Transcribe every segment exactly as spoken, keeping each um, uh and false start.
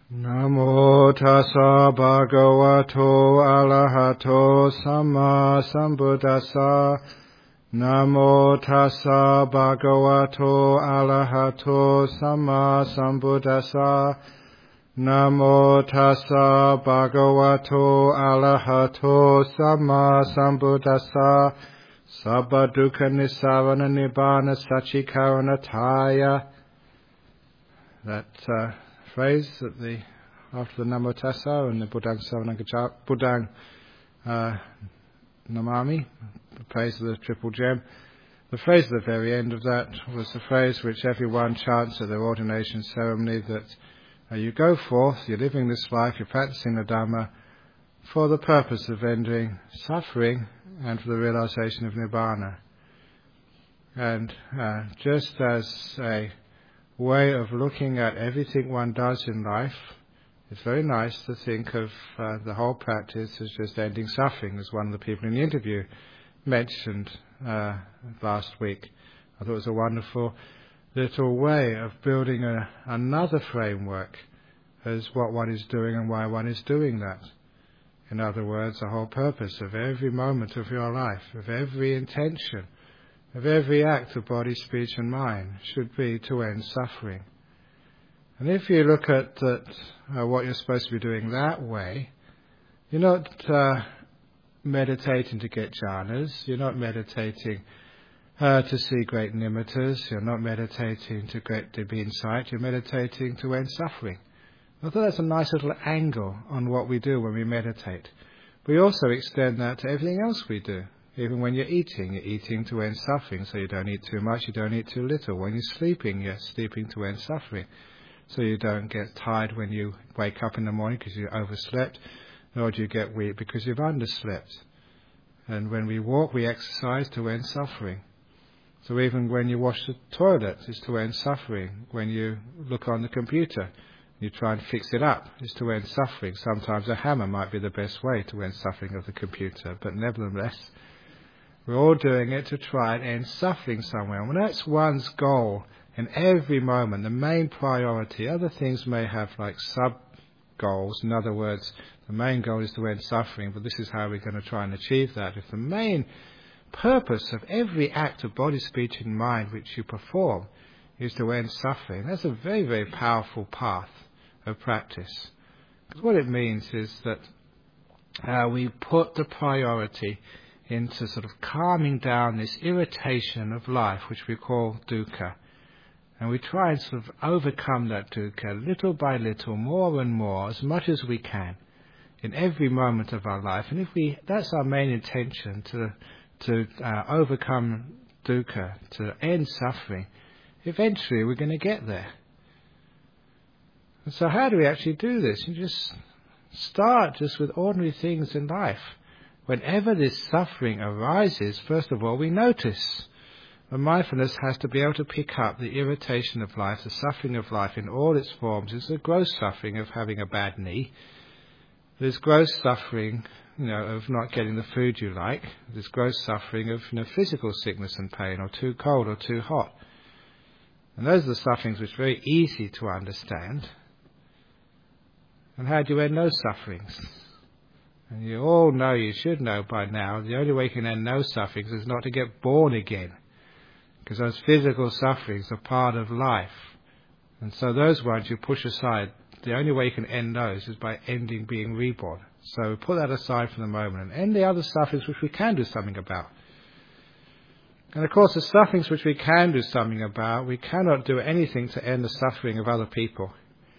Namo tassa bhagavato arahato samma sambuddhassa. Namo tassa bhagavato arahato samma sambuddhassa. Namo tassa bhagavato arahato samma sambuddhassa. Sabba dukkha nissarana nibbana satchikaranataya. That uh, phrase at the after the Namo Tassa and the Buddhang Savanang Buddhang uh, Namami, the praise of the Triple Gem. The phrase at the very end of that was the phrase which everyone chants at their ordination ceremony, that uh, you go forth, you're living this life, you're practicing the Dhamma for the purpose of ending suffering and for the realization of Nibbana. And uh, just as a way of looking at everything one does in life, it's very nice to think of uh, the whole practice as just ending suffering, as one of the people in the interview mentioned uh, last week. I thought it was a wonderful little way of building a, another framework as what one is doing and why one is doing that. In other words, the whole purpose of every moment of your life, of every intention, of every act of body, speech and mind should be to end suffering. And if you look at that, uh, what you're supposed to be doing that way, you're not uh, meditating to get jhanas, you're not meditating uh, to see great nimittas, you're not meditating to get deep insight, you're meditating to end suffering. I thought that's a nice little angle on what we do when we meditate. We also extend that to everything else we do. Even when you're eating, you're eating to end suffering, so you don't eat too much, you don't eat too little. When you're sleeping, you're sleeping to end suffering, so you don't get tired when you wake up in the morning because you overslept, nor do you get weak because you've underslept. And when we walk, we exercise to end suffering. So even when you wash the toilet, it's to end suffering. When you look on the computer, you try and fix it up, it's to end suffering. Sometimes a hammer might be the best way to end suffering of the computer, but nevertheless, we're all doing it to try and end suffering somewhere. And when that's one's goal in every moment, the main priority, other things may have like sub-goals. In other words, the main goal is to end suffering, but this is how we're going to try and achieve that. If the main purpose of every act of body, speech and mind which you perform is to end suffering, that's a very, very powerful path of practice. Because what it means is that uh, we put the priority into sort of calming down this irritation of life, which we call dukkha. And we try and sort of overcome that dukkha little by little, more and more, as much as we can, in every moment of our life. And if we, that's our main intention, to to uh, overcome dukkha, to end suffering, eventually we're going to get there. And so how do we actually do this? You just start just with ordinary things in life. Whenever this suffering arises, first of all, we notice. And mindfulness has to be able to pick up the irritation of life, the suffering of life in all its forms. There's the gross suffering of having a bad knee. There's gross suffering, you know, of not getting the food you like. There's gross suffering of, you know, physical sickness and pain, or too cold or too hot. And those are the sufferings which are very easy to understand. And how do you end those sufferings? And you all know, you should know by now, the only way you can end those sufferings is not to get born again. Because those physical sufferings are part of life. And so those ones you push aside. The only way you can end those is by ending being reborn. So put that aside for the moment and end the other sufferings which we can do something about. And of course the sufferings which we can do something about, we cannot do anything to end the suffering of other people.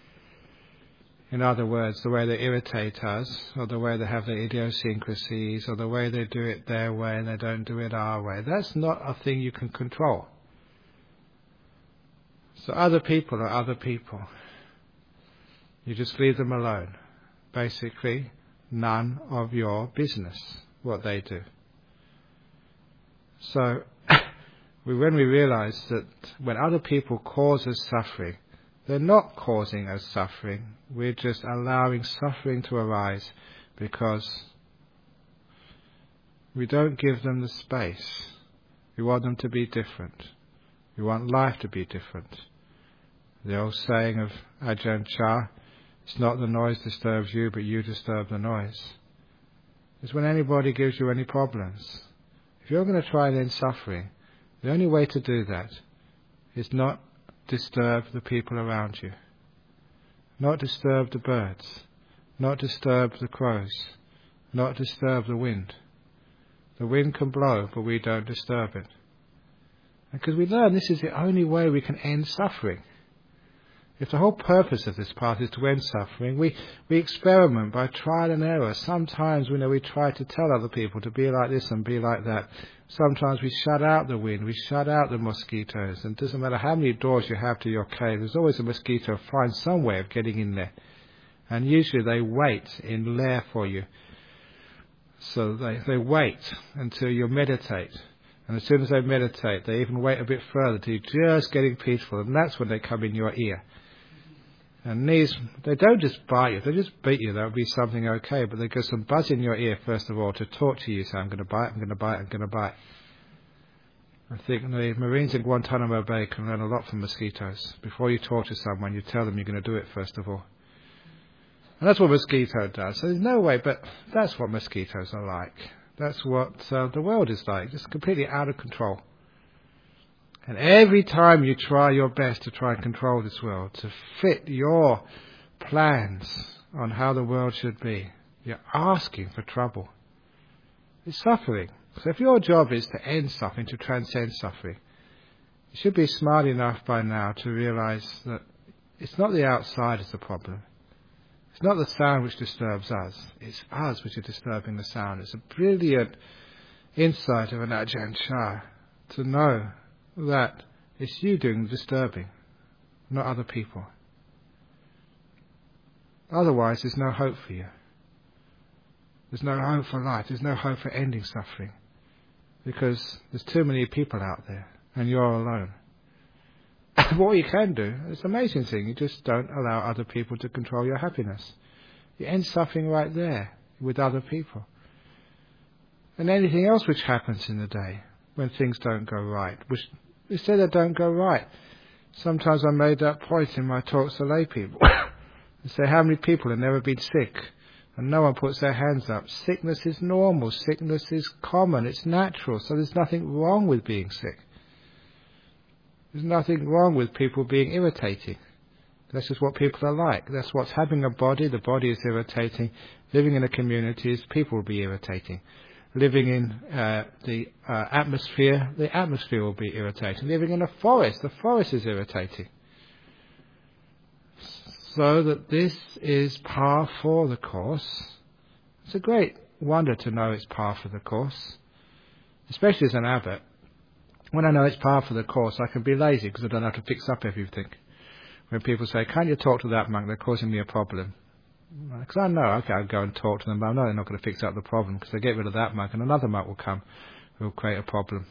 In other words, the way they irritate us, or the way they have their idiosyncrasies, or the way they do it their way and they don't do it our way. That's not a thing you can control. So other people are other people. You just leave them alone. Basically, none of your business what they do. So we, when we realize that when other people cause us suffering, they're not causing us suffering. We're just allowing suffering to arise because we don't give them the space. We want them to be different. We want life to be different. The old saying of Ajahn Chah, It's not the noise disturbs you, but you disturb the noise. It's when anybody gives you any problems. If you're going to try and end suffering, the only way to do that is not disturb the people around you. Not disturb the birds. Not disturb the crows. Not disturb the wind. The wind can blow, but we don't disturb it. Because we learn this is the only way we can end suffering. If the whole purpose of this path is to end suffering, we, we experiment by trial and error. Sometimes we know we try to tell other people to be like this and be like that. Sometimes we shut out the wind, we shut out the mosquitoes. And it doesn't matter how many doors you have to your cave, there's always a mosquito finds some way of getting in there. And usually they wait in lair for you. So they, they wait until you meditate. And as soon as they meditate, they even wait a bit further till you're just getting peaceful. And that's when they come in your ear. And these, they don't just bite you, they just beat you, that would be something okay, but they get some buzz in your ear first of all to talk to you, say, I'm going to bite, I'm going to bite, I'm going to bite. I think the Marines in Guantanamo Bay can learn a lot from mosquitoes. Before you talk to someone, you tell them you're going to do it first of all. And that's what mosquito does. So there's no way, but that's what mosquitoes are like. That's what uh, the world is like, just completely out of control. And every time you try your best to try and control this world, to fit your plans on how the world should be, you're asking for trouble. It's suffering. So if your job is to end suffering, to transcend suffering, you should be smart enough by now to realize that it's not the outside that's the problem. It's not the sound which disturbs us. It's us which are disturbing the sound. It's a brilliant insight of an Ajahn Chah to know that it's you doing the disturbing, not other people. Otherwise, there's no hope for you. There's no hope for life. There's no hope for ending suffering. Because there's too many people out there, and you're alone. What you can do, it's an amazing thing, you just don't allow other people to control your happiness. You end suffering right there, with other people. And anything else which happens in the day, when things don't go right, which they say they don't go right. Sometimes I made that point in my talks to lay people. I say, how many people have never been sick? And no one puts their hands up. Sickness is normal. Sickness is common. It's natural. So there's nothing wrong with being sick. There's nothing wrong with people being irritating. That's just what people are like. That's what's having a body. The body is irritating. Living in a community is people will be irritating. Living in uh, the uh, atmosphere, the atmosphere will be irritating. Living in a forest, the forest is irritating. So that this is par for the Course. It's a great wonder to know it's par for the Course. Especially as an abbot. When I know it's par for the Course, I can be lazy because I don't have to fix up everything. When people say, can't you talk to that monk, they're causing me a problem. Because I know, okay, I'll go and talk to them, but I know they're not going to fix up the problem, because they get rid of that monk and another monk will come who will create a problem.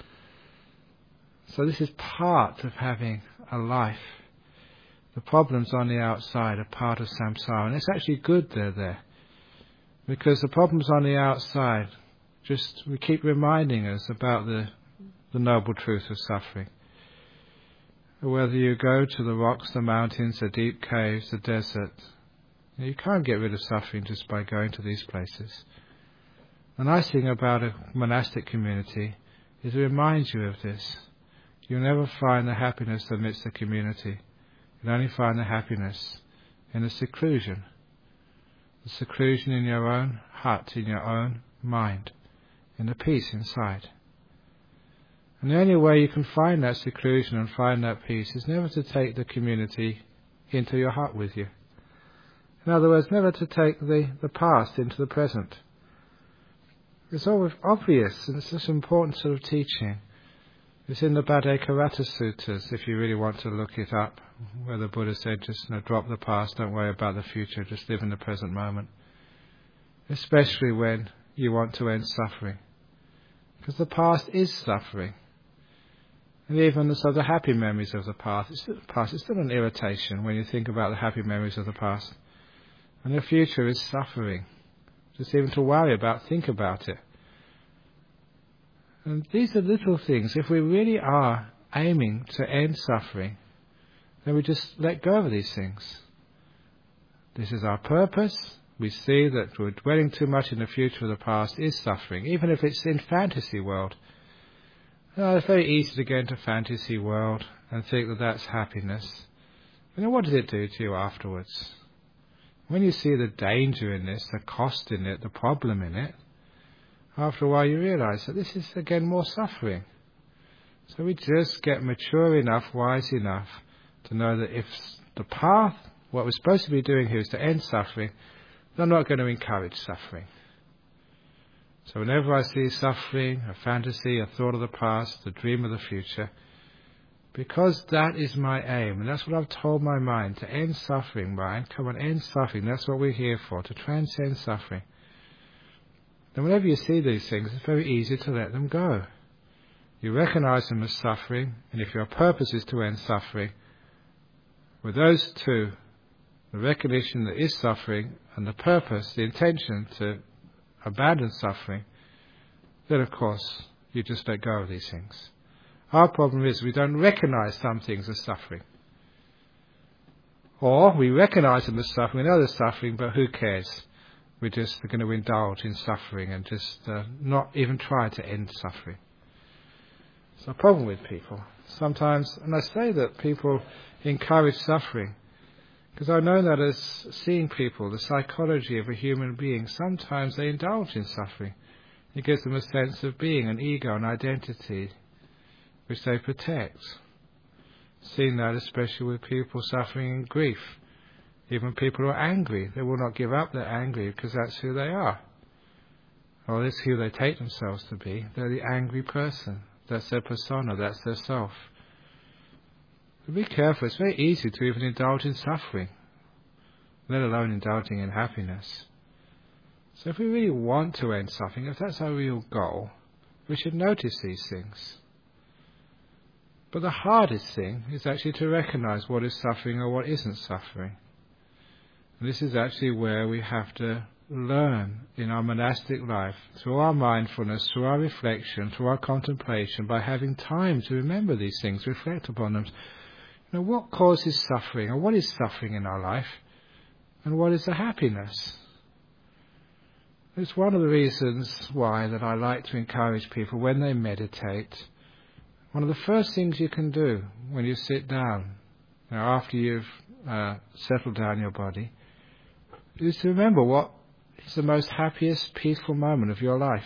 So this is part of having a life. The problems on the outside are part of samsara, and it's actually good they're there. Because the problems on the outside, just, we keep reminding us about the, the noble truth of suffering. Whether you go to the rocks, the mountains, the deep caves, the desert, you can't get rid of suffering just by going to these places. The nice thing about a monastic community is it reminds you of this. You'll never find the happiness amidst the community. You'll only find the happiness in the seclusion. The seclusion in your own hut, in your own mind, in the peace inside. And the only way you can find that seclusion and find that peace is never to take the community into your hut with you. In other words, never to take the, the past into the present. It's all obvious, and it's such an important sort of teaching. It's in the Bhaddekaratta Suttas, if you really want to look it up, where the Buddha said, just you know, drop the past, don't worry about the future, just live in the present moment. Especially when you want to end suffering. Because the past is suffering. And even the, so the happy memories of the past, it's still, past, it's still an irritation when you think about the happy memories of the past. And the future is suffering. Just even to worry about, think about it. And these are little things. If we really are aiming to end suffering, then we just let go of these things. This is our purpose. We see that we're dwelling too much in the future of the past is suffering, even if it's in fantasy world. Now, it's very easy to get into fantasy world and think that that's happiness. But then what does it do to you afterwards? When you see the danger in this, the cost in it, the problem in it, after a while you realize that this is again more suffering. So we just get mature enough, wise enough to know that if the path, what we're supposed to be doing here is to end suffering, then I'm not going to encourage suffering. So whenever I see suffering, a fantasy, a thought of the past, a dream of the future, because that is my aim, and that's what I've told my mind, to end suffering, mind, come on, end suffering, that's what we're here for, to transcend suffering. Then whenever you see these things, it's very easy to let them go. You recognize them as suffering, and if your purpose is to end suffering, with those two, the recognition that is suffering, and the purpose, the intention to abandon suffering, then of course you just let go of these things. Our problem is we don't recognize some things as suffering. Or we recognize them as suffering, we know they're suffering, but who cares? We're just going to indulge in suffering and just uh, not even try to end suffering. It's a problem with people. Sometimes, and I say that people encourage suffering, because I know that as seeing people, the psychology of a human being, sometimes they indulge in suffering. It gives them a sense of being, an ego, an identity, which they protect. Seen that especially with people suffering in grief. Even people who are angry, they will not give up their anger because that's who they are. Or that's who they take themselves to be. They're the angry person. That's their persona, that's their self. But be careful, it's very easy to even indulge in suffering, let alone indulging in happiness. So if we really want to end suffering, if that's our real goal, we should notice these things. But the hardest thing is actually to recognize what is suffering or what isn't suffering. And this is actually where we have to learn in our monastic life, through our mindfulness, through our reflection, through our contemplation, by having time to remember these things, reflect upon them. You know, what causes suffering, or what is suffering in our life, and what is the happiness? It's one of the reasons why that I like to encourage people when they meditate. One of the first things you can do when you sit down, you know, after you've uh, settled down your body, is to remember what is the most happiest, peaceful moment of your life.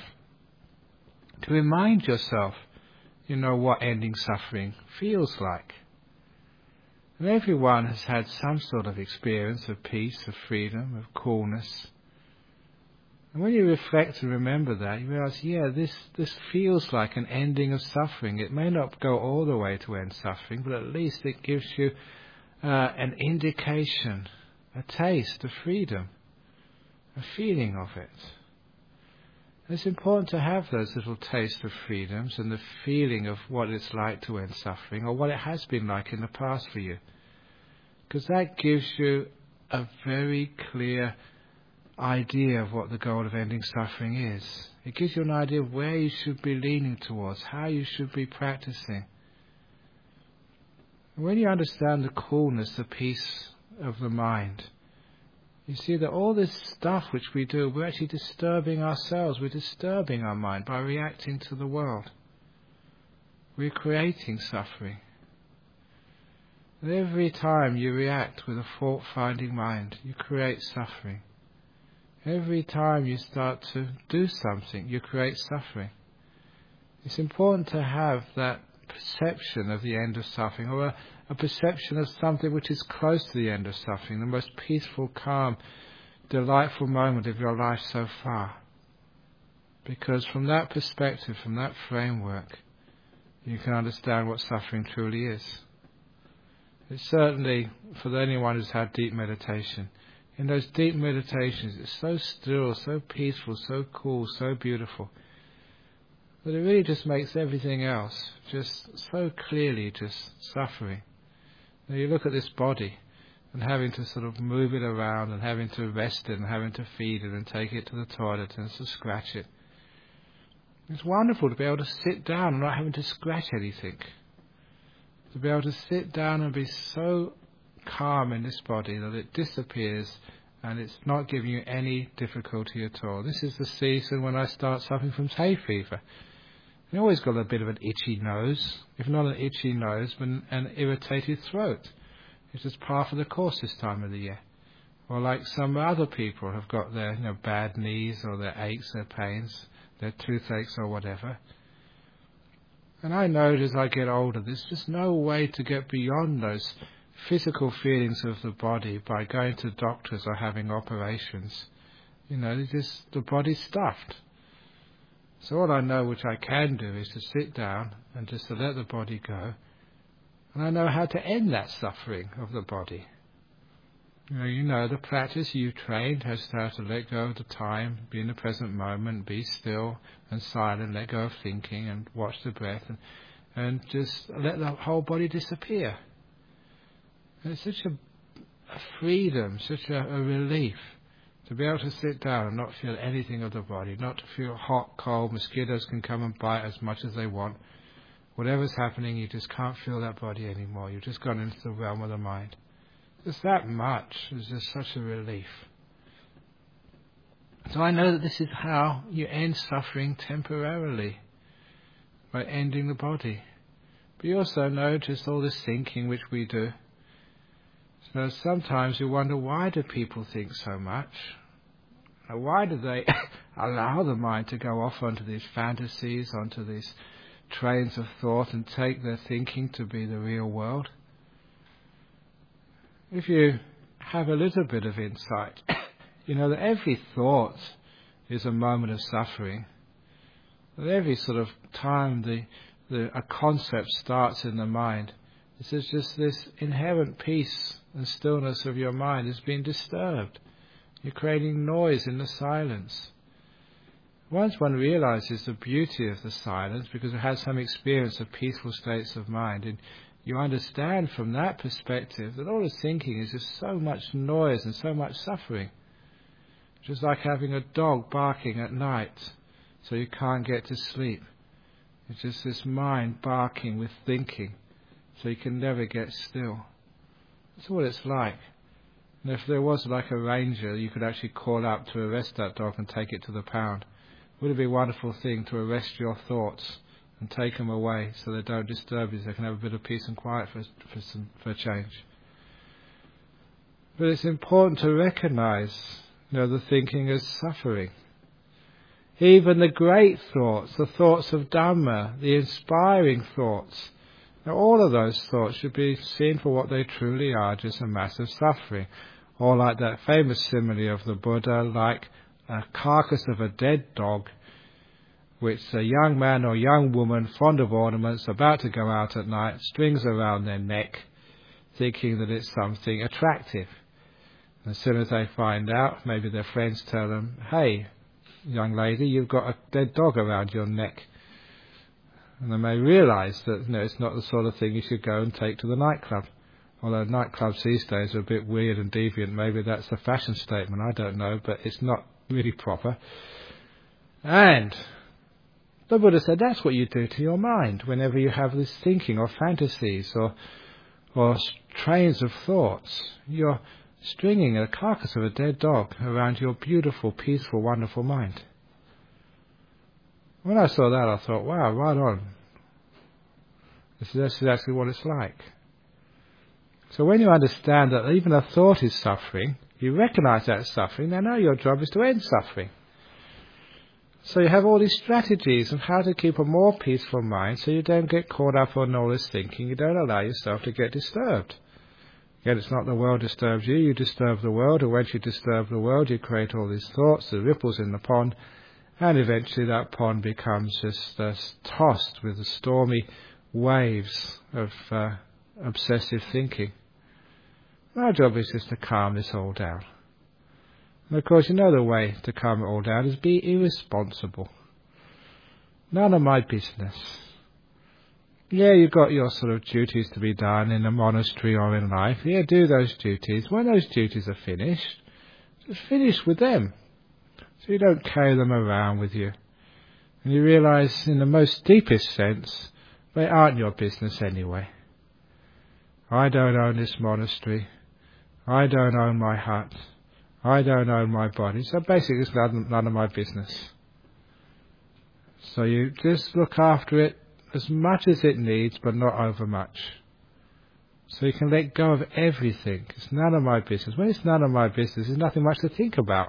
To remind yourself, you know, what ending suffering feels like. And everyone has had some sort of experience of peace, of freedom, of coolness. And when you reflect and remember that, you realize, yeah, this, this feels like an ending of suffering. It may not go all the way to end suffering, but at least it gives you uh, an indication, a taste of freedom, a feeling of it. And it's important to have those little tastes of freedoms and the feeling of what it's like to end suffering, or what it has been like in the past for you. Because that gives you a very clear idea of what the goal of ending suffering is. It gives you an idea of where you should be leaning towards, how you should be practicing. And when you understand the coolness, the peace of the mind, you see that all this stuff which we do, we're actually disturbing ourselves, we're disturbing our mind by reacting to the world. We're creating suffering. And every time you react with a fault-finding mind, you create suffering. Every time you start to do something, you create suffering. It's important to have that perception of the end of suffering, or a, a perception of something which is close to the end of suffering, the most peaceful, calm, delightful moment of your life so far. Because from that perspective, from that framework, you can understand what suffering truly is. It's certainly, for anyone who's had deep meditation, in those deep meditations, it's so still, so peaceful, so cool, so beautiful, that it really just makes everything else just so clearly just suffering. Now you look at this body and having to sort of move it around and having to rest it and having to feed it and take it to the toilet and to scratch it. It's wonderful to be able to sit down and not having to scratch anything. To be able to sit down and be so calm in this body, that it disappears and it's not giving you any difficulty at all. This is the season when I start suffering from hay fever. You always got a bit of an itchy nose, if not an itchy nose, but an irritated throat. It's just par for the course this time of the year. Or like some other people have got their you know, bad knees or their aches, their pains, their toothaches or whatever. And I know as I get older, there's just no way to get beyond those physical feelings of the body by going to doctors or having operations. You know, they just the body's stuffed. So all I know which I can do is to sit down and just to let the body go. And I know how to end that suffering of the body. You know, you know the practice you trained has to how to let go of the time, be in the present moment, be still and silent, let go of thinking and watch the breath and, and just let the whole body disappear. And it's such a, a freedom, such a, a relief to be able to sit down and not feel anything of the body, not to feel hot, cold, mosquitoes can come and bite as much as they want. Whatever's happening, you just can't feel that body anymore. You've just gone into the realm of the mind. Just that much is just such a relief. So I know that this is how you end suffering temporarily, by ending the body. But you also know just all this thinking which we do. So sometimes you wonder, why do people think so much? Why do they allow the mind to go off onto these fantasies, onto these trains of thought and take their thinking to be the real world? If you have a little bit of insight, you know that every thought is a moment of suffering. That every sort of time the, the a concept starts in the mind, this is just this inherent peace and stillness of your mind is being disturbed. You're creating noise in the silence. Once one realizes the beauty of the silence, because it has some experience of peaceful states of mind, and you understand from that perspective that all this thinking is just so much noise and so much suffering. Just like having a dog barking at night so you can't get to sleep. It's just this mind barking with thinking so you can never get still. That's what it's like. And if there was like a ranger you could actually call up to arrest that dog and take it to the pound, would it be a wonderful thing to arrest your thoughts and take them away so they don't disturb you, so they can have a bit of peace and quiet for, for, some, for a change. But it's important to recognize, you know, the thinking as suffering. Even the great thoughts, the thoughts of Dhamma, the inspiring thoughts, now all of those thoughts should be seen for what they truly are, just a massive suffering. Or like that famous simile of the Buddha, like a carcass of a dead dog, which a young man or young woman fond of ornaments about to go out at night strings around their neck, thinking that it's something attractive. And as soon as they find out, maybe their friends tell them, "Hey, young lady, you've got a dead dog around your neck." And they may realise that, you know, it's not the sort of thing you should go and take to the nightclub. Although nightclubs these days are a bit weird and deviant, maybe that's a fashion statement, I don't know, but it's not really proper. And the Buddha said that's what you do to your mind whenever you have this thinking or fantasies or or trains of thoughts. You're stringing a carcass of a dead dog around your beautiful, peaceful, wonderful mind. When I saw that, I thought, wow, right on. This is, this is actually what it's like. So when you understand that even a thought is suffering, you recognize that suffering, then now your job is to end suffering. So you have all these strategies of how to keep a more peaceful mind so you don't get caught up on all this thinking, you don't allow yourself to get disturbed. Again, it's not the world disturbs you, you disturb the world, and once you disturb the world you create all these thoughts, the ripples in the pond, and eventually that pond becomes just uh, tossed with the stormy waves of uh, obsessive thinking. Our job is just to calm this all down. And of course, you know the way to calm it all down is be irresponsible. None of my business. Yeah, you've got your sort of duties to be done in a monastery or in life. Yeah, do those duties. When those duties are finished, just finish with them. So you don't carry them around with you. And you realise, in the most deepest sense, they aren't your business anyway. I don't own this monastery. I don't own my hut. I don't own my body. So basically it's none, none of my business. So you just look after it as much as it needs, but not over much. So you can let go of everything. It's none of my business. When it's none of my business, there's nothing much to think about.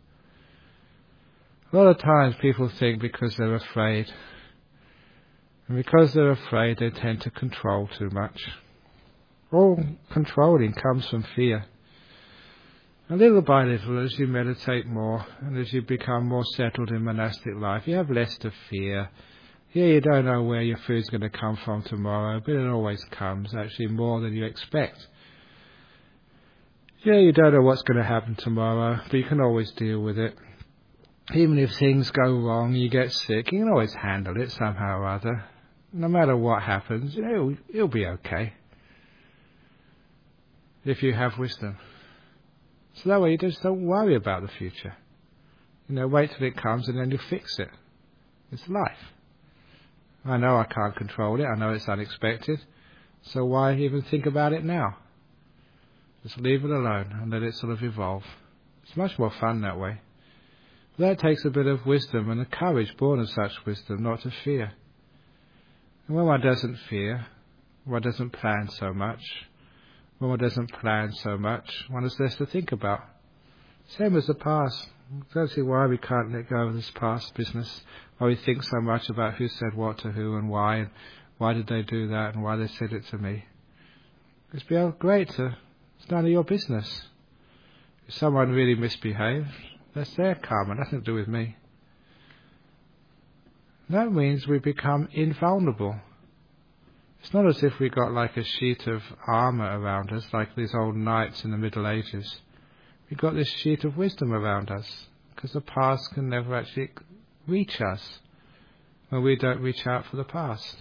A lot of times people think because they're afraid. And because they're afraid, they tend to control too much. All controlling comes from fear. And little by little, as you meditate more, and as you become more settled in monastic life, you have less to fear. Yeah, you don't know where your food's going to come from tomorrow, but it always comes, actually more than you expect. Yeah, you don't know what's going to happen tomorrow, but you can always deal with it. Even if things go wrong, you get sick, you can always handle it somehow or other. No matter what happens, you know, it'll, it'll be okay. If you have wisdom. So that way you just don't worry about the future. You know, wait till it comes and then you fix it. It's life. I know I can't control it. I know it's unexpected. So why even think about it now? Just leave it alone and let it sort of evolve. It's much more fun that way. But that takes a bit of wisdom and a courage born of such wisdom, not to fear. And when one doesn't fear, one doesn't plan so much. When one doesn't plan so much, one has less to think about. Same as the past. I don't see why we can't let go of this past business, why we think so much about who said what to who and why, and why did they do that and why they said it to me. It's been great to, it's none of your business. If someone really misbehaved, that's their karma, nothing to do with me. That means we become invulnerable. It's not as if we got like a sheet of armour around us, like these old knights in the Middle Ages. We've got this sheet of wisdom around us, because the past can never actually reach us when we don't reach out for the past.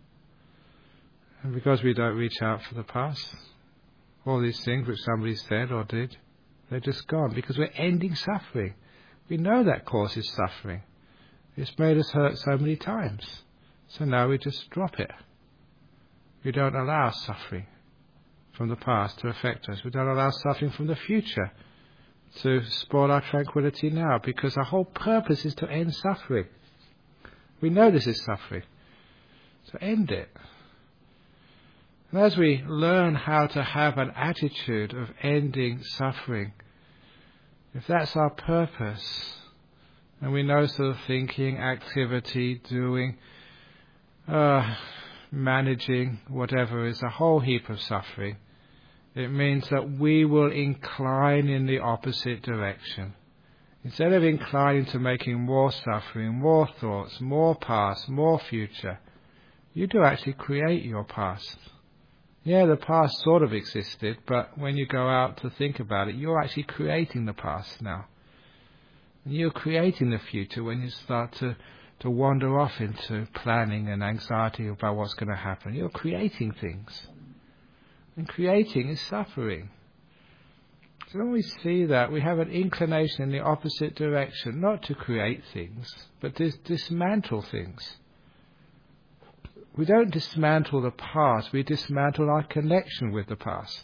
And because we don't reach out for the past, all these things which somebody said or did, they're just gone, because we're ending suffering. We know that causes suffering. It's made us hurt so many times. So now we just drop it. We don't allow suffering from the past to affect us. We don't allow suffering from the future to spoil our tranquility now, because our whole purpose is to end suffering. We know this is suffering, so end it. And as we learn how to have an attitude of ending suffering, if that's our purpose, and we know sort of thinking, activity, doing, uh, managing, whatever is a whole heap of suffering, it means that we will incline in the opposite direction. Instead of inclining to making more suffering, more thoughts, more past, more future, you do actually create your past. Yeah, the past sort of existed, but when you go out to think about it, you're actually creating the past now. And you're creating the future when you start to, to wander off into planning and anxiety about what's going to happen. You're creating things. And creating is suffering. So when we see that, we have an inclination in the opposite direction, not to create things, but to dismantle things. We don't dismantle the past, we dismantle our connection with the past.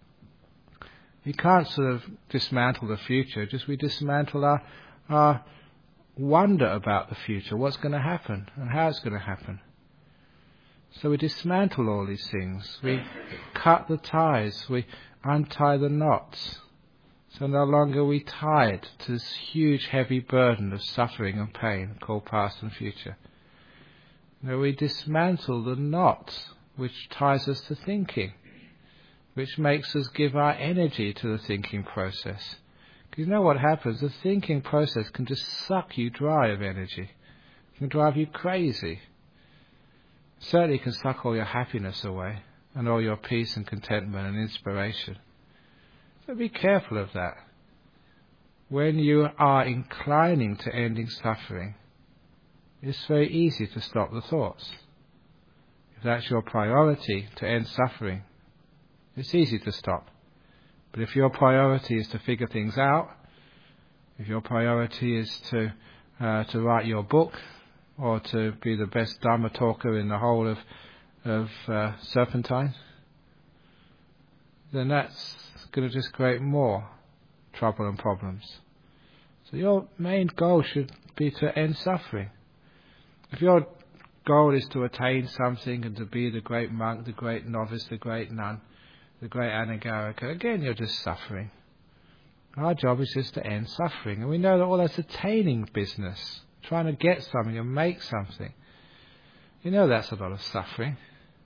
We can't sort of dismantle the future, just we dismantle our, our wonder about the future, what's going to happen and how it's going to happen. So we dismantle all these things, we cut the ties, we untie the knots. So no longer are we tied to this huge heavy burden of suffering and pain called past and future. No, we dismantle the knot which ties us to thinking, which makes us give our energy to the thinking process. Because you know what happens? The thinking process can just suck you dry of energy. It can drive you crazy. Certainly it can suck all your happiness away and all your peace and contentment and inspiration. So be careful of that. When you are inclining to ending suffering, it's very easy to stop the thoughts. If that's your priority, to end suffering, it's easy to stop. But if your priority is to figure things out, if your priority is to uh, to write your book, or to be the best Dharma talker in the whole of, of uh, Serpentine, then that's going to just create more trouble and problems. So your main goal should be to end suffering. If your goal is to attain something and to be the great monk, the great novice, the great nun, the great anagarika, again you're just suffering. Our job is just to end suffering. And we know that all that's attaining business, trying to get something and make something. You know that's a lot of suffering.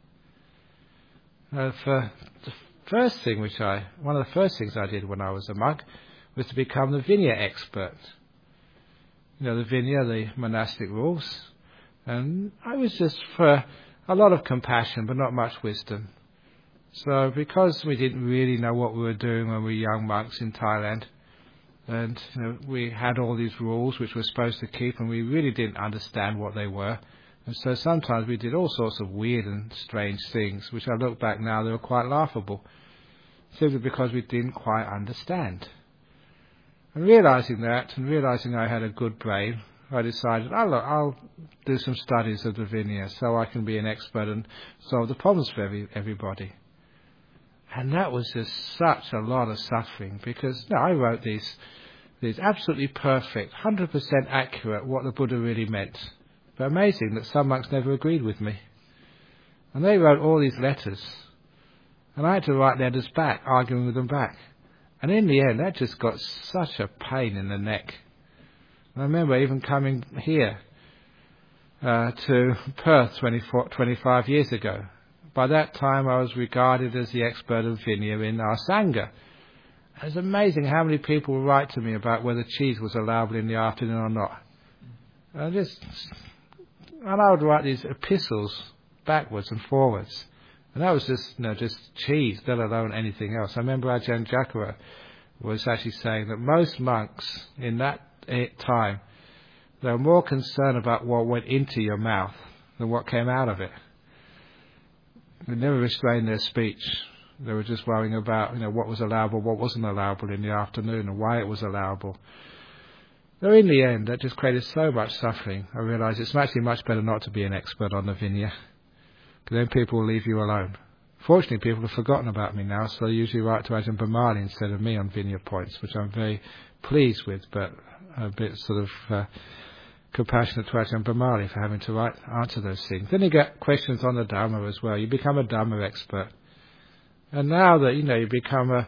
Uh, for the first thing which I, one of the first things I did when I was a monk was to become the Vinaya expert. You know, the Vinaya, the monastic rules. And I was just for a lot of compassion, but not much wisdom. So because we didn't really know what we were doing when we were young monks in Thailand, and you know, we had all these rules which we were supposed to keep, and we really didn't understand what they were. And so sometimes we did all sorts of weird and strange things, which I look back now, they were quite laughable, simply because we didn't quite understand. And realizing that, and realizing I had a good brain, I decided, oh look, I'll do some studies of the Vinaya so I can be an expert and solve the problems for every, everybody. And that was just such a lot of suffering, because you know, I wrote these, these absolutely perfect, one hundred percent accurate what the Buddha really meant. But amazing that some monks never agreed with me. And they wrote all these letters. And I had to write letters back, arguing with them back. And in the end, that just got such a pain in the neck. And I remember even coming here uh, to Perth twenty-four, twenty-five years ago. By that time, I was regarded as the expert of Vinaya in our Sangha. It's amazing how many people would write to me about whether cheese was allowable in the afternoon or not. And I just... And I would write these epistles backwards and forwards. And that was just, you know, just cheese, let alone anything else. I remember Ajahn Jakara was actually saying that most monks in that time, they were more concerned about what went into your mouth than what came out of it. They never restrained their speech. They were just worrying about, you know, what was allowable, what wasn't allowable in the afternoon, and why it was allowable. Though in the end, that just created so much suffering. I realised it's actually much better not to be an expert on the Vinaya, because then people will leave you alone. Fortunately, people have forgotten about me now, so they usually write to Ajahn Brahmali instead of me on Vinaya points, which I'm very pleased with, but a bit sort of uh, compassionate to Ajahn Brahmali for having to write, answer those things. Then you get questions on the Dhamma as well. You become a Dhamma expert. And now that, you know, you become a...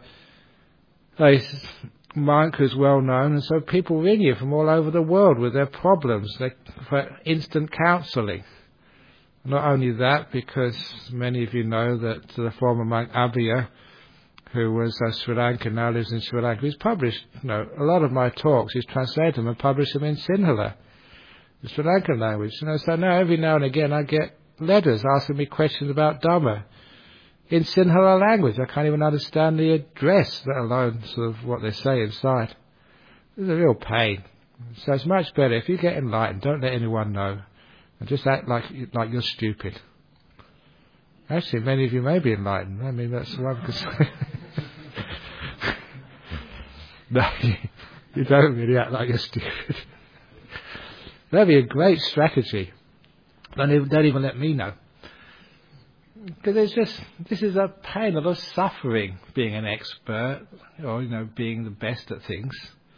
a monk who's well known, and so people ring you from all over the world with their problems they, for instant counselling. Not only that, because many of you know that the former monk Abhiya, who was uh, Sri Lankan, now lives in Sri Lanka, he's published, you know, a lot of my talks, he's translated them and published them in Sinhala, the Sri Lankan language. You know, so now every now and again I get letters asking me questions about Dhamma in Sinhala language. I can't even understand the address, let alone sort of what they say inside. It's a real pain. So it's much better if you get enlightened, don't let anyone know, and just act like like you're stupid. Actually, many of you may be enlightened. I mean, that's one could say. No, you, you don't really act like you're stupid. That'd be a great strategy. Don't even, don't even let me know. Because it's just, this is a pain, a lot of suffering, being an expert, or, you know, being the best at things.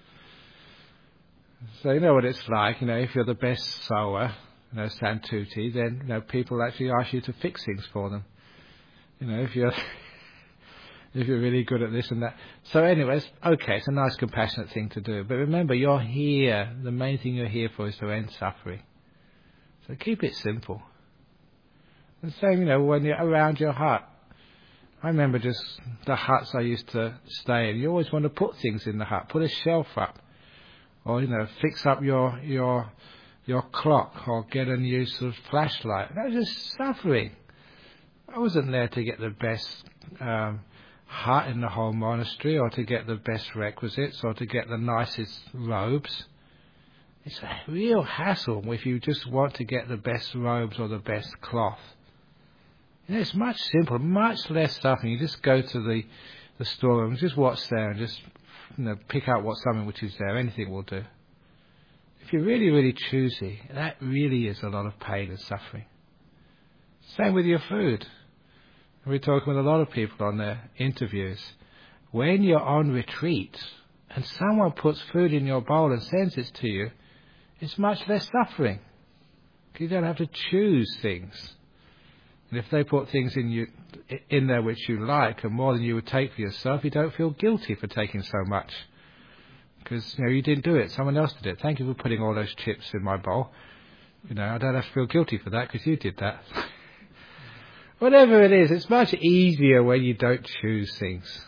So you know what it's like, you know, if you're the best sower, you know, Santuti, then, you know, people actually ask you to fix things for them. You know, if you're, if you're really good at this and that. So anyways, okay, it's a nice compassionate thing to do. But remember, you're here, the main thing you're here for is to end suffering. So keep it simple. The same, you know, when you're around your hut. I remember just the huts I used to stay in. You always want to put things in the hut. Put a shelf up. Or, you know, fix up your your your clock. Or get a new sort of flashlight. That was just suffering. I wasn't there to get the best um, hut in the whole monastery, or to get the best requisites, or to get the nicest robes. It's a real hassle if you just want to get the best robes or the best cloth. You know, it's much simpler, much less suffering. You just go to the, the storeroom, just what's there, and just, you know, pick out what's something which is there. Anything will do. If you're really, really choosy, that really is a lot of pain and suffering. Same with your food. We're talking with a lot of people on their interviews. When you're on retreat and someone puts food in your bowl and sends it to you, it's much less suffering. You don't have to choose things. And if they put things in you in there which you like and more than you would take for yourself, you don't feel guilty for taking so much. Because, you know, you didn't do it, someone else did it. Thank you for putting all those chips in my bowl. You know, I don't have to feel guilty for that because you did that. Whatever it is, it's much easier when you don't choose things.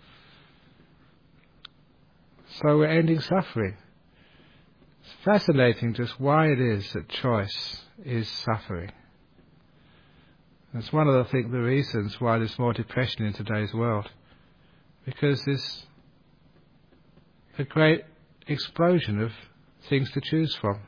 So we're ending suffering. It's fascinating just why it is that choice is suffering. That's one of the, I think, the reasons why there's more depression in today's world. Because there's a great explosion of things to choose from.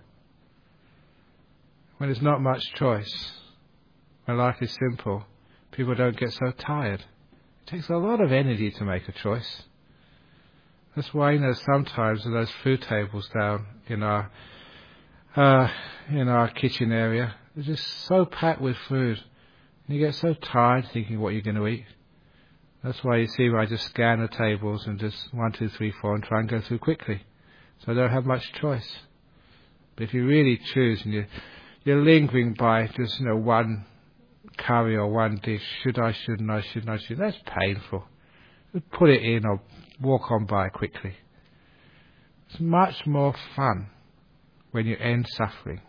When there's not much choice, when life is simple, people don't get so tired. It takes a lot of energy to make a choice. That's why, you know, sometimes those food tables down in our uh, in our kitchen area, they're just so packed with food. And you get so tired thinking what you're going to eat. That's why you see where I just scan the tables and just one, two, three, four and try and go through quickly. So I don't have much choice. But if you really choose and you, you're lingering by just, you know, one curry or one dish, should I, shouldn't I, shouldn't I, shouldn't I, that's painful. Just put it in or walk on by quickly. It's much more fun when you end suffering.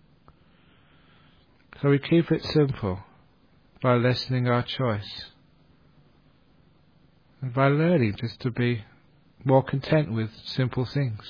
So we keep it simple by lessening our choice. And by learning just to be more content with simple things.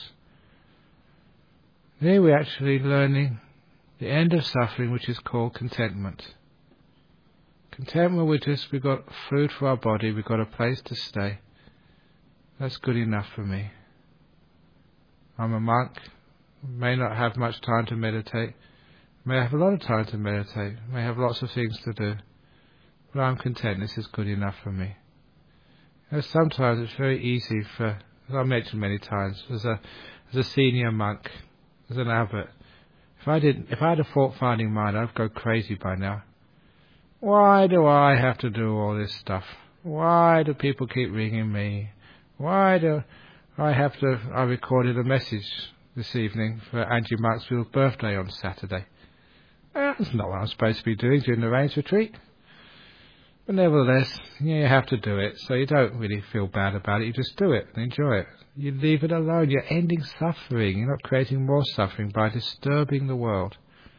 Here we're actually learning the end of suffering, which is called contentment. Contentment with just, we've got food for our body, we've got a place to stay. That's good enough for me. I'm a monk, may not have much time to meditate, may have a lot of time to meditate, may have lots of things to do, but I'm content, this is good enough for me. You know, sometimes it's very easy for, as I mentioned many times, as a as a senior monk, as an abbot, if I didn't, if I had a fault-finding mind, I'd go crazy by now. Why do I have to do all this stuff? Why do people keep ringing me? Why do I have to... I recorded a message this evening for Angie Maxfield's birthday on Saturday. That's not what I'm supposed to be doing during the rains retreat. But nevertheless, you have to do it, so you don't really feel bad about it. You just do it and enjoy it. You leave it alone. You're ending suffering. You're not creating more suffering by disturbing the world.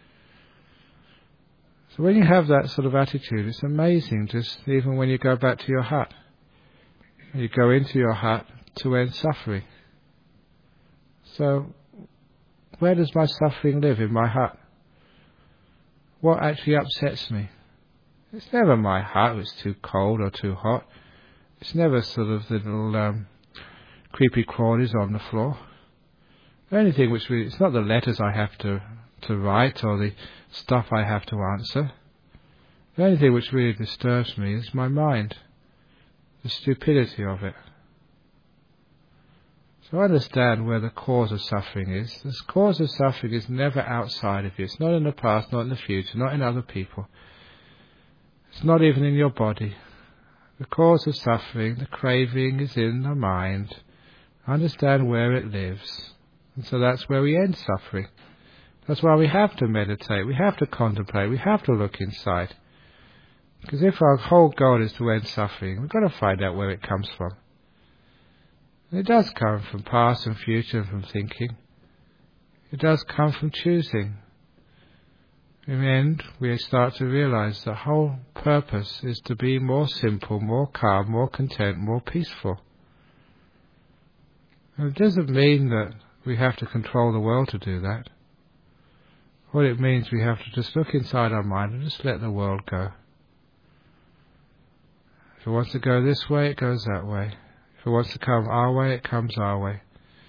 So when you have that sort of attitude, it's amazing, just even when you go back to your hut. You go into your hut to end suffering. So, where does my suffering live? In my hut. What actually upsets me? It's never my hut, it's too cold or too hot. It's never sort of the little um, creepy crawlies on the floor. Anything which really, it's not the letters I have to, to write or the stuff I have to answer. The only thing which really disturbs me is my mind, the stupidity of it. So understand where the cause of suffering is. The cause of suffering is never outside of you. It's not in the past, not in the future, not in other people. It's not even in your body. The cause of suffering, the craving, is in the mind. Understand where it lives. And so that's where we end suffering. That's why we have to meditate, we have to contemplate, we have to look inside. Because if our whole goal is to end suffering, we've got to find out where it comes from. And it does come from past and future and from thinking. It does come from choosing. In the end, we start to realize the whole purpose is to be more simple, more calm, more content, more peaceful. And it doesn't mean that we have to control the world to do that. What it means, we have to just look inside our mind and just let the world go. If it wants to go this way, it goes that way. If it wants to come our way, it comes our way.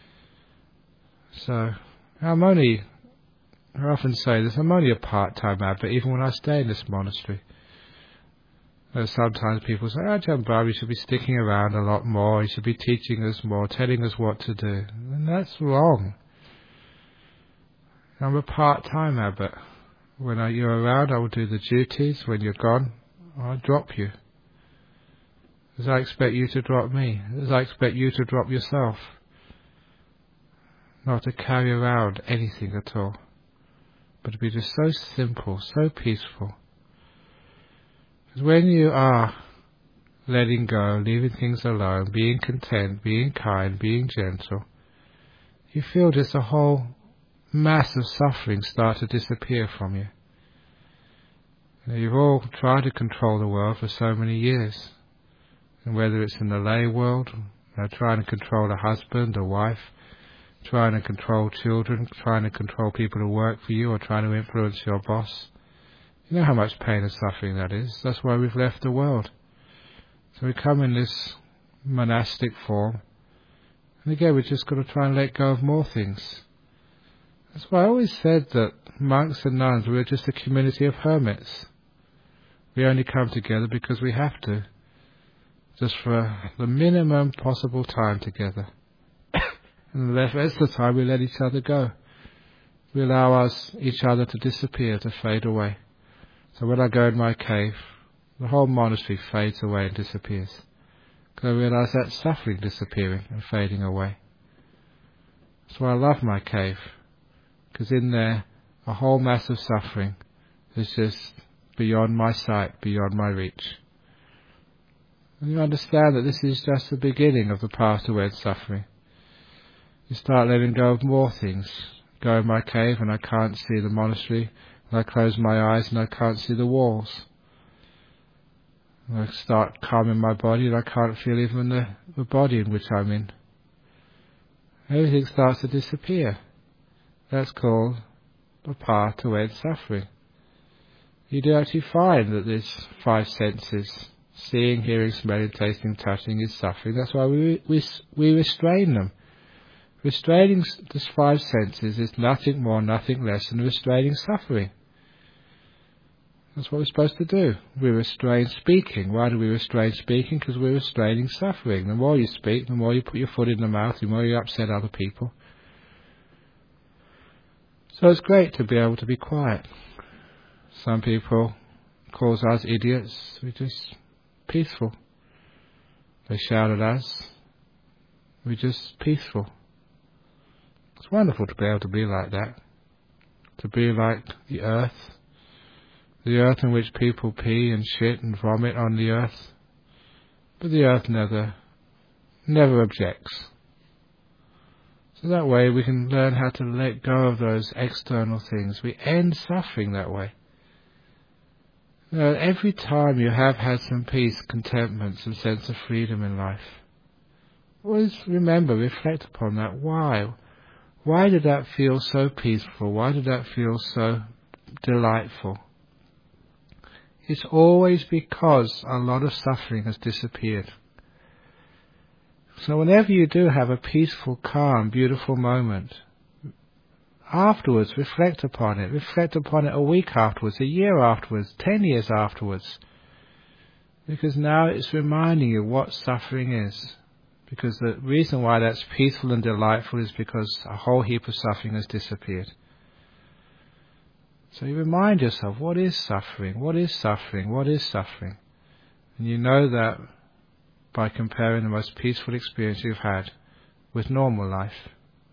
So, I'm only... I often say this, I'm only a part-time abbot, even when I stay in this monastery. Uh, sometimes people say, oh, Ajahn Brahm, you should be sticking around a lot more, you should be teaching us more, telling us what to do. And that's wrong. I'm a part-time abbot. When I, you're around, I will do the duties. When you're gone, I'll drop you. as I expect you to drop me, as I expect you to drop yourself. Not to carry around anything at all, but to be just so simple, so peaceful. Because when you are letting go, leaving things alone, being content, being kind, being gentle, you feel just a whole mass of suffering start to disappear from you. You know, you've all tried to control the world for so many years, and whether it's in the lay world, you know, trying to control a husband, a wife, trying to control children, trying to control people who work for you, or trying to influence your boss. You know how much pain and suffering that is. That's why we've left the world. So we come in this monastic form, and again we've just got to try and let go of more things. That's why I always said that monks and nuns, we're just a community of hermits. We only come together because we have to, just for the minimum possible time together. And the rest of the time we let each other go. We allow us, each other to disappear, to fade away. So when I go in my cave, the whole monastery fades away and disappears. Because I realise that suffering disappearing and fading away. That's why I love my cave. Because in there, a whole mass of suffering is just beyond my sight, beyond my reach. And you understand that this is just the beginning of the path to end suffering. You start letting go of more things. Go in my cave and I can't see the monastery, and I close my eyes and I can't see the walls. And I start calming my body and I can't feel even the, the body in which I'm in. Everything starts to disappear. That's called the path to end suffering. You do actually find that these five senses, seeing, hearing, smelling, tasting, touching, is suffering. That's why we we, we restrain them. Restraining the five senses is nothing more, nothing less than restraining suffering. That's what we're supposed to do. We restrain speaking. Why do we restrain speaking? Because we're restraining suffering. The more you speak, the more you put your foot in the mouth, the more you upset other people. So it's great to be able to be quiet. Some people call us idiots. We're just peaceful. They shout at us. We're just peaceful. It's wonderful to be able to be like that. To be like the earth. The earth in which people pee and shit and vomit on the earth. But the earth never, never objects. So that way we can learn how to let go of those external things. We end suffering that way. You know, every time you have had some peace, contentment, some sense of freedom in life, always remember, reflect upon that. Why? Why did that feel so peaceful? Why did that feel so delightful? It's always because a lot of suffering has disappeared. So whenever you do have a peaceful, calm, beautiful moment, afterwards reflect upon it. Reflect upon it a week afterwards, a year afterwards, ten years afterwards. Because now it's reminding you what suffering is. Because the reason why that's peaceful and delightful is because a whole heap of suffering has disappeared. So you remind yourself, what is suffering? What is suffering? What is suffering? And you know that by comparing the most peaceful experience you've had with normal life.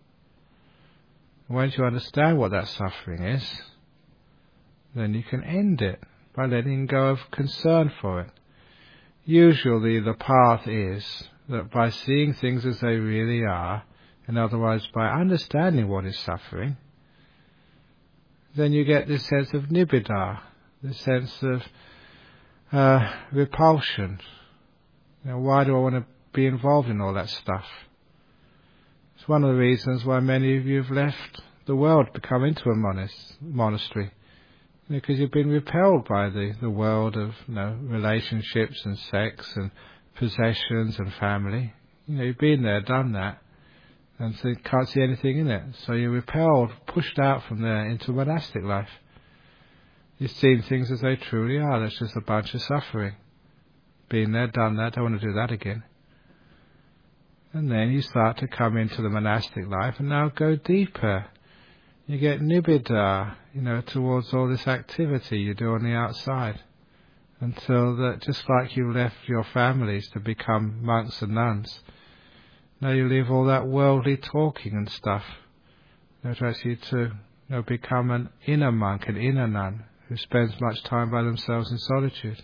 Once you understand what that suffering is, then you can end it by letting go of concern for it. Usually the path is that by seeing things as they really are, and otherwise by understanding what is suffering, then you get this sense of nibbida, this sense of uh, repulsion. You know, why do I want to be involved in all that stuff? It's one of the reasons why many of you have left the world to come into a monas- monastery. You know, because you've been repelled by the, the world of you know, relationships and sex and possessions and family. You know, you've been there, done that, and so you can't see anything in it. So you're repelled, pushed out from there into monastic life. You've seen things as they truly are. That's just a bunch of suffering. Been there, done that, don't want to do that again. And then you start to come into the monastic life and now go deeper. You get nibbida, you know, towards all this activity you do on the outside. until that, just like you left your families to become monks and nuns, now you leave all that worldly talking and stuff. You know, to actually to you know, become an inner monk, an inner nun, who spends much time by themselves in solitude.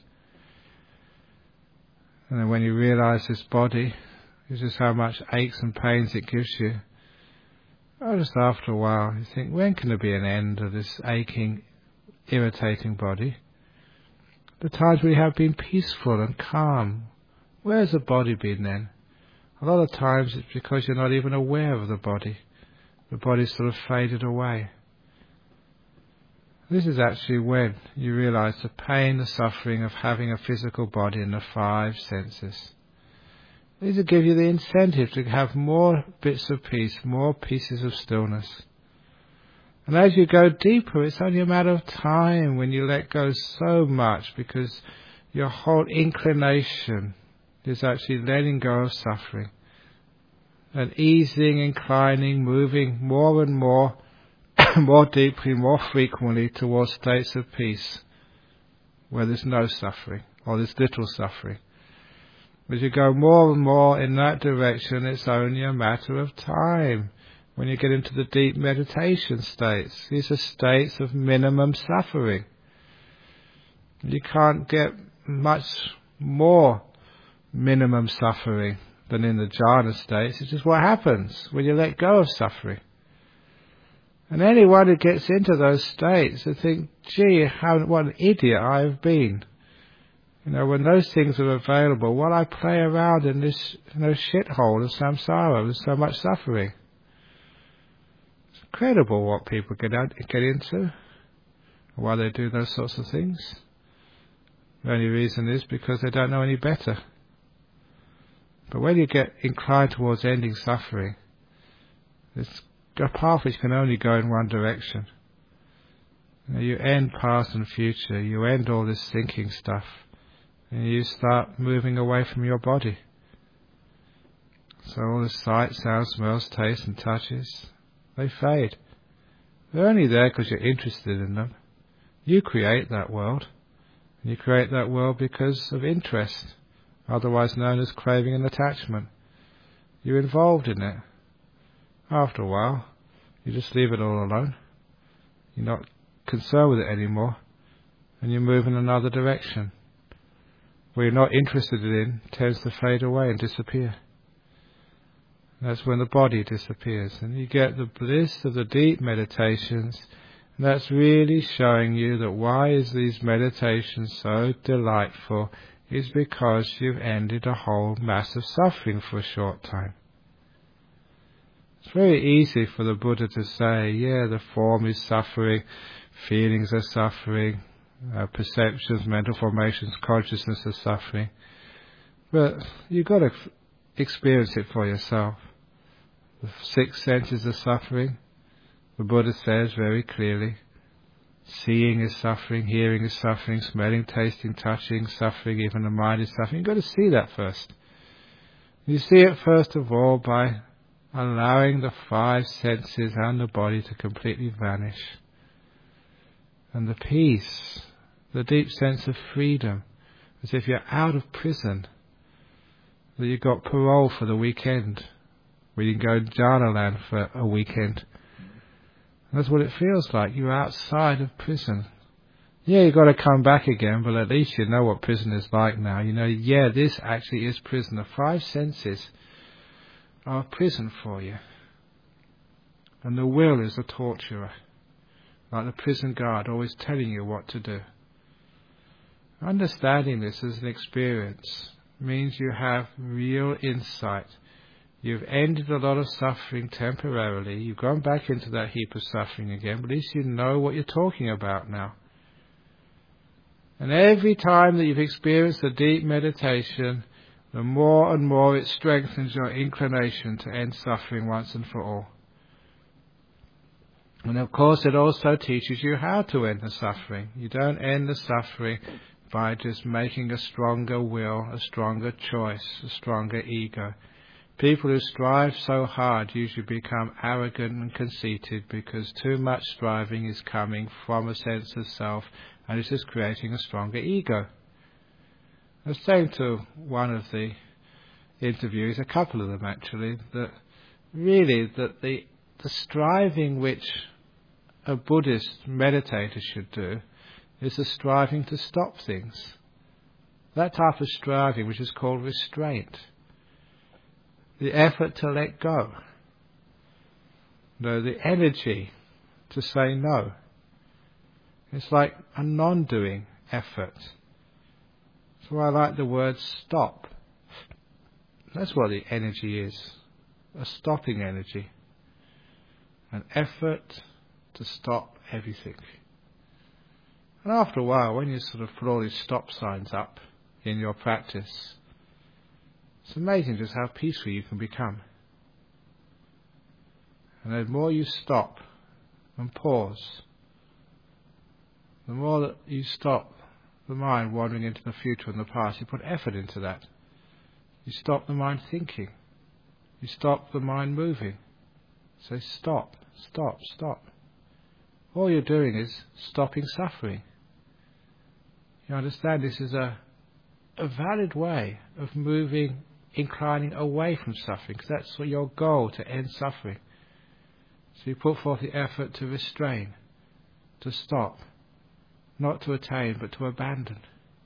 And then when you realise this body, it's just how much aches and pains it gives you. Oh, just after a while, you think, when can there be an end of this aching, irritating body? The times we have been peaceful and calm, where's the body been then? A lot of times it's because you're not even aware of the body. The body's sort of faded away. This is actually when you realise the pain, the suffering of having a physical body and the five senses. These will give you the incentive to have more bits of peace, more pieces of stillness. And as you go deeper, it's only a matter of time when you let go so much, because your whole inclination is actually letting go of suffering and easing, inclining, moving more and more, more deeply, more frequently towards states of peace where there's no suffering or there's little suffering. As you go more and more in that direction, it's only a matter of time when you get into the deep meditation states. These are states of minimum suffering. You can't get much more minimum suffering than in the jhana states. It's just what happens when you let go of suffering. And anyone who gets into those states will think, gee, how, what an idiot I've been. You know, when those things are available, while I play around in this you know, shithole of samsara with so much suffering. It's incredible what people get out, get into, why they do those sorts of things. The only reason is because they don't know any better. But when you get inclined towards ending suffering, it's a path which can only go in one direction. You know, you end past and future, you end all this thinking stuff, and you start moving away from your body. So all the sights, sounds, smells, tastes and touches, they fade. They're only there because you're interested in them. You create that world. And you create that world because of interest, otherwise known as craving and attachment. You're involved in it. After a while, you just leave it all alone. You're not concerned with it anymore, and you move in another direction. What you're not interested in tends to fade away and disappear. That's when the body disappears, and you get the bliss of the deep meditations. And that's really showing you that why is these meditations so delightful is because you've ended a whole mass of suffering for a short time. It's very easy for the Buddha to say, yeah, the form is suffering, feelings are suffering, uh, perceptions, mental formations, consciousness are suffering. But you've got to f- experience it for yourself. The six senses are suffering. The Buddha says very clearly, seeing is suffering, hearing is suffering, smelling, tasting, touching, suffering, even the mind is suffering. You've got to see that first. You see it first of all by allowing the five senses and the body to completely vanish. And the peace, the deep sense of freedom, as if you're out of prison, that you got parole for the weekend, where you can go to jhana land for a weekend. That's what it feels like. You're outside of prison. Yeah, you've got to come back again, but at least you know what prison is like now. You know, yeah, this actually is prison. The five senses are a prison for you. And the will is a torturer, like the prison guard always telling you what to do. Understanding this as an experience means you have real insight. You've ended a lot of suffering temporarily. You've gone back into that heap of suffering again, but at least you know what you're talking about now. And every time that you've experienced a deep meditation, the more and more it strengthens your inclination to end suffering once and for all. And of course it also teaches you how to end the suffering. You don't end the suffering by just making a stronger will, a stronger choice, a stronger ego. People who strive so hard usually become arrogant and conceited because too much striving is coming from a sense of self and it's just creating a stronger ego. I was saying to one of the interviewees, a couple of them actually, that really that the the striving which a Buddhist meditator should do is the striving to stop things. That type of striving which is called restraint. The effort to let go. No, the energy to say no. It's like a non-doing effort. So I like the word stop. That's what the energy is. A stopping energy. An effort to stop everything. And after a while, when you sort of put all these stop signs up in your practice, it's amazing just how peaceful you can become. And the more you stop and pause, the more that you stop the mind wandering into the future and the past, you put effort into that. You stop the mind thinking. You stop the mind moving. Say stop, stop, stop. All you're doing is stopping suffering. You understand this is a, a valid way of moving, inclining away from suffering, because that's your goal, to end suffering. So you put forth the effort to restrain, to stop, not to attain but to abandon.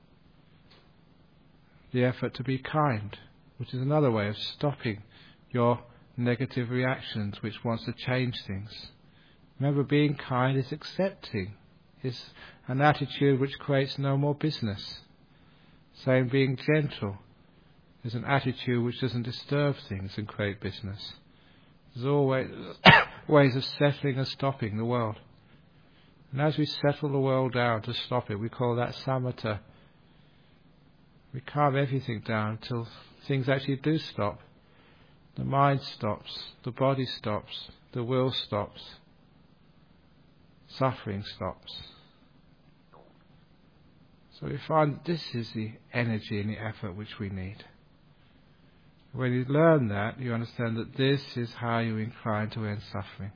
The effort to be kind, which is another way of stopping your negative reactions which wants to change things. Remember, being kind is accepting, is an attitude which creates no more business. Same, being gentle is an attitude which doesn't disturb things and create business. There's always ways of settling and stopping the world. And as we settle the world down to stop it, we call that samatha. We calm everything down until things actually do stop. The mind stops, the body stops, the will stops, suffering stops. So we find this is the energy and the effort which we need. When you learn that, you understand that this is how you incline to end suffering.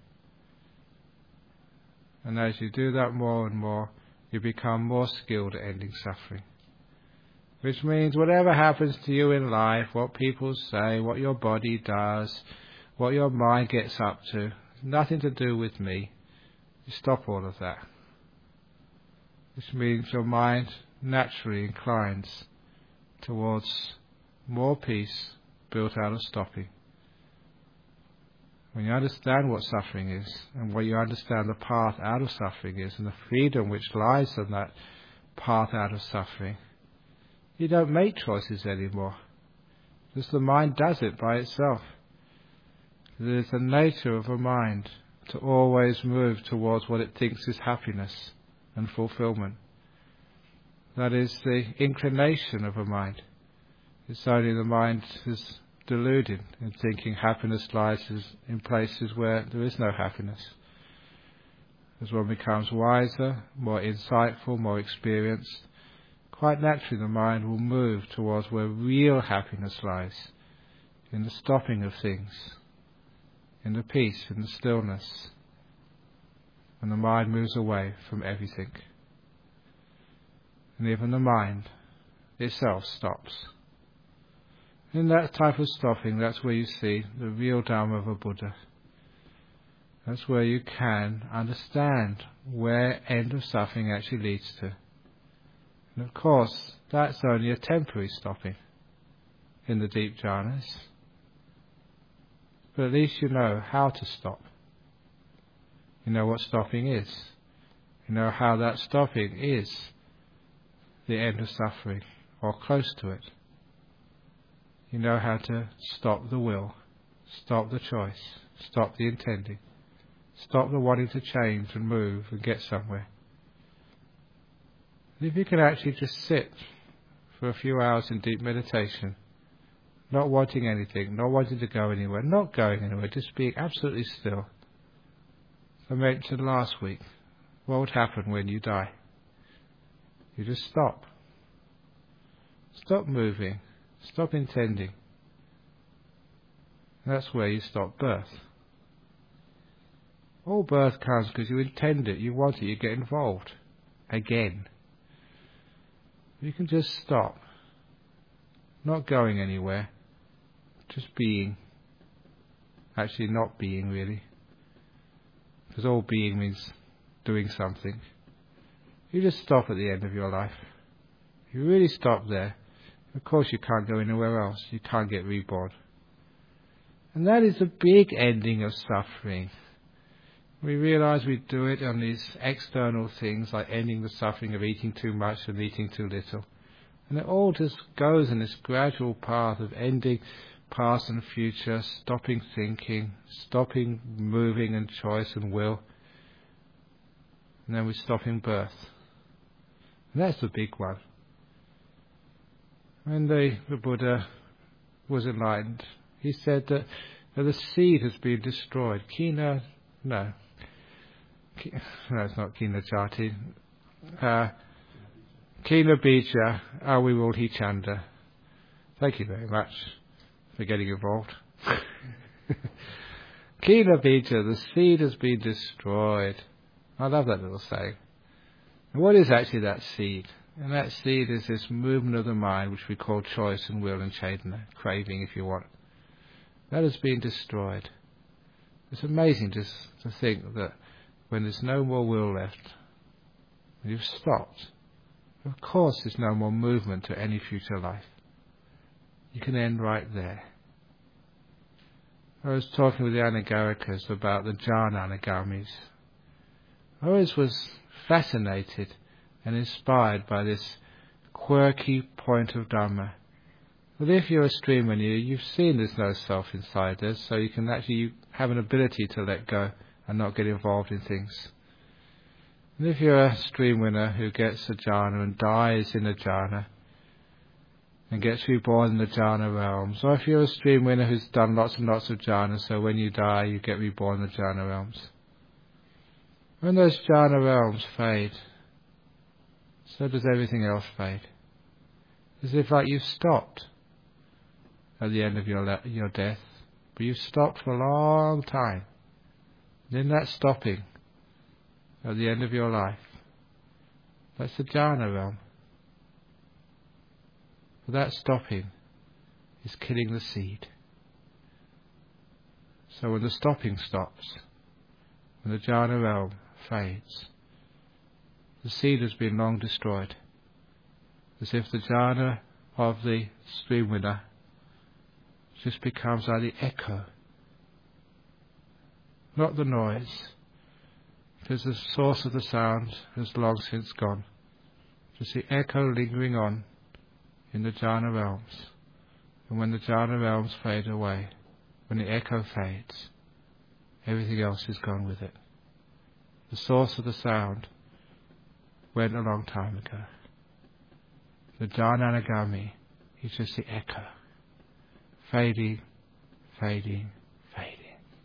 And as you do that more and more, you become more skilled at ending suffering. Which means whatever happens to you in life, what people say, what your body does, what your mind gets up to, has nothing to do with me. You stop all of that. Which means your mind naturally inclines towards more peace built out of stopping. When you understand what suffering is, and when you understand the path out of suffering is, and the freedom which lies on that path out of suffering, you don't make choices anymore. Just the mind does it by itself. It is the nature of a mind to always move towards what it thinks is happiness and fulfillment. That is the inclination of a mind. It's only the mind is deluded in thinking happiness lies in places where there is no happiness. As one becomes wiser, more insightful, more experienced, quite naturally the mind will move towards where real happiness lies, in the stopping of things, in the peace, in the stillness, and the mind moves away from everything. And even the mind itself stops. In that type of stopping, that's where you see the real Dharma of a Buddha. That's where you can understand where end of suffering actually leads to. And of course, that's only a temporary stopping in the deep jhanas. But at least you know how to stop. You know what stopping is. You know how that stopping is the end of suffering, or close to it. You know how to stop the will, stop the choice, stop the intending, stop the wanting to change and move and get somewhere. And if you can actually just sit for a few hours in deep meditation, not wanting anything, not wanting to go anywhere, not going anywhere, just being absolutely still. I mentioned last week, what would happen when you die? You just stop. Stop moving. Stop intending. That's where you stop birth. All birth comes because you intend it, you want it, you get involved. Again. You can just stop. not going anywhere, just being. Actually not being, really. Because all being means doing something. You just stop at the end of your life. You really stop there. Of course you can't go anywhere else. You can't get reborn. And that is a big ending of suffering. We realize we do it on these external things, like ending the suffering of eating too much and eating too little. And it all just goes in this gradual path of ending past and future, stopping thinking, stopping moving and choice and will. And then we stop in birth. And that's the big one. When the, the Buddha was enlightened, he said that, that the seed has been destroyed. Kina, no. Ki, no, it's not Kina Jati. Uh, Kina Bija Awiwulhi Chanda. Thank you very much for getting involved. Kina Bija, the seed has been destroyed. I love that little saying. And what is actually that seed? And that seed is this movement of the mind, which we call choice and will and chetana, craving if you want. That has been destroyed. It's amazing just to think that when there's no more will left, you've stopped. Of course there's no more movement to any future life. You can end right there. I was talking with the Anagarikas about the jhana anagamis. I always was fascinated and inspired by this quirky point of Dhamma. But if you're a streamer, you, you've seen there's no self inside there, so you can actually have an ability to let go and not get involved in things. And if you're a stream winner who gets a jhana and dies in a jhana and gets reborn in the jhana realms, or if you're a stream winner who's done lots and lots of jhanas, so when you die you get reborn in the jhana realms. When those jhana realms fade, so does everything else fade. As if like you've stopped at the end of your le- your death, but you've stopped for a long time. And in that stopping, at the end of your life, that's the jhana realm. But that stopping is killing the seed. So when the stopping stops, when the jhana realm fades, the seed has been long destroyed, as if the jhana of the stream winner just becomes like the echo, not the noise, because the source of the sound has long since gone. Just the echo lingering on in the jhana realms. And when the jhana realms fade away, when the echo fades, everything else is gone with it. The source of the sound went a long time ago. The jhana anagami is just the echo, fading, fading, fading.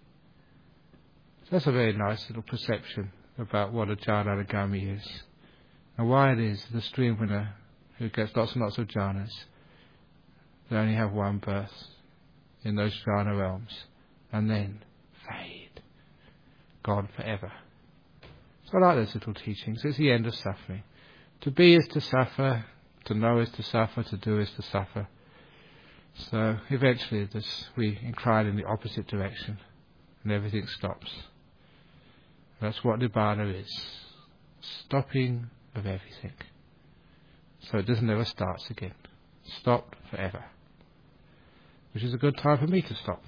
So that's a very nice little perception about what a jhana anagami is, and why it is the stream winner who gets lots and lots of jhanas, they only have one birth in those jhana realms, and then fade, gone forever. So I like those little teachings. It's the end of suffering. To be is to suffer, to know is to suffer, to do is to suffer. So eventually this, we incline in the opposite direction and everything stops. That's what Nibbana is. Stopping of everything. So it doesn't ever starts again. Stopped forever. Which is a good time for me to stop.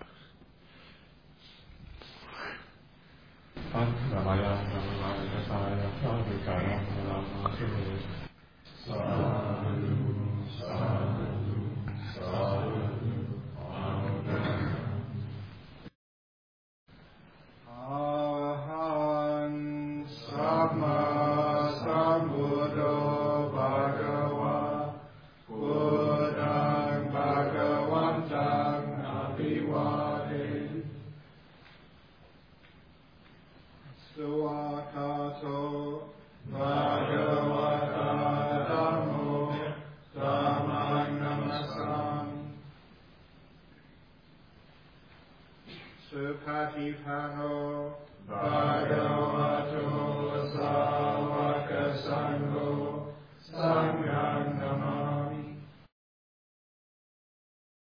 Supatipano Bhagavato Savaka Sangho Sangha